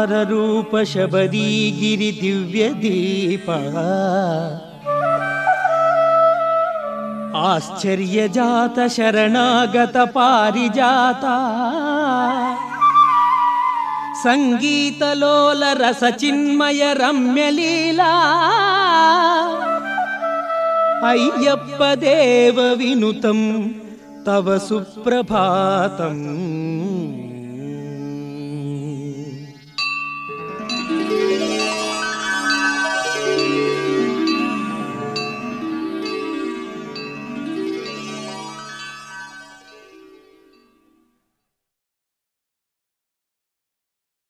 అవతార రూప శబరీగిరి దివ్య దీప ఆశ్చర్యజాత శరణాగత పారిజాత సంగీతలోల రస చిన్మయ రమ్యలీలా అయ్యప్ప దేవ వినుతం తవ సుప్రభాతం